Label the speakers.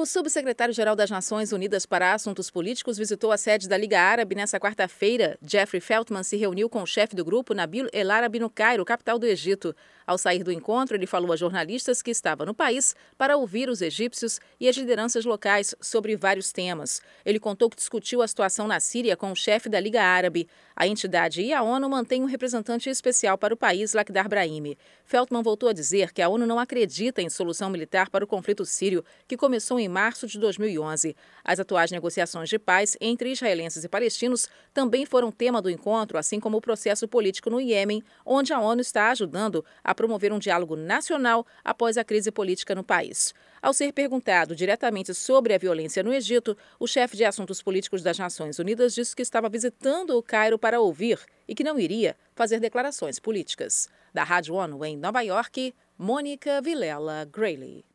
Speaker 1: O subsecretário-geral das Nações Unidas para Assuntos Políticos visitou a sede da Liga Árabe nesta quarta-feira. Jeffrey Feltman se reuniu com o chefe do grupo, Nabil El Arabi, no Cairo, capital do Egito. Ao sair do encontro, ele falou a jornalistas que estava no país para ouvir os egípcios e as lideranças locais sobre vários temas. Ele contou que discutiu a situação na Síria com o chefe da Liga Árabe. A entidade e a ONU mantêm um representante especial para o país, Lakhdar Brahimi. Feltman voltou a dizer que a ONU não acredita em solução militar para o conflito sírio, que começou em março de 2011. As atuais negociações de paz entre israelenses e palestinos também foram tema do encontro, assim como o processo político no Iêmen, onde a ONU está ajudando a promover um diálogo nacional após a crise política no país. Ao ser perguntado diretamente sobre a violência no Egito, o chefe de assuntos políticos das Nações Unidas disse que estava visitando o Cairo para ouvir e que não iria fazer declarações políticas. Da Rádio ONU em Nova York, Mônica Vilela Grayley.